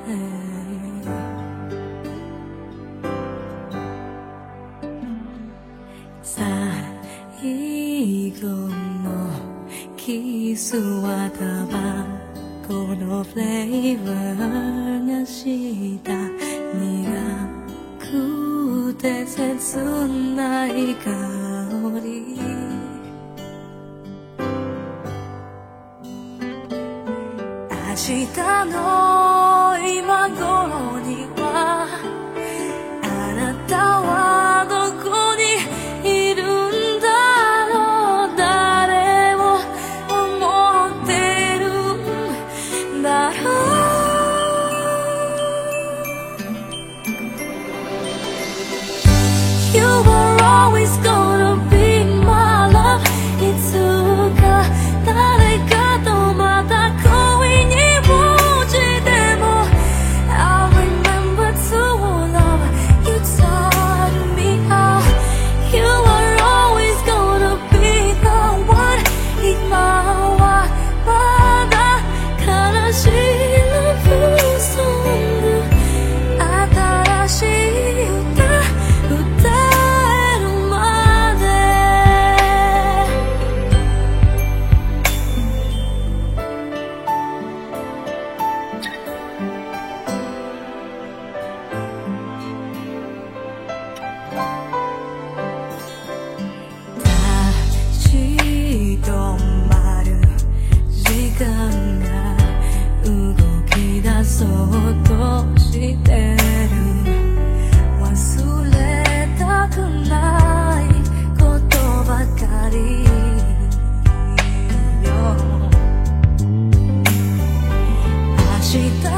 最後のキスはタバコのフレーバーがした苦くて切ない香り明日の今頃にはあなたはどこにいるんだろう誰を思ってるんだろう You were always gonna be my love いつか誰かとまた恋に落ちても I remember to love you taught me how You are always gonna be the one 今はまだ悲しい Love song 新しい歌歌えるまで立ち止まる時間が動き出そうとしてる忘れたくないことばかりよ明日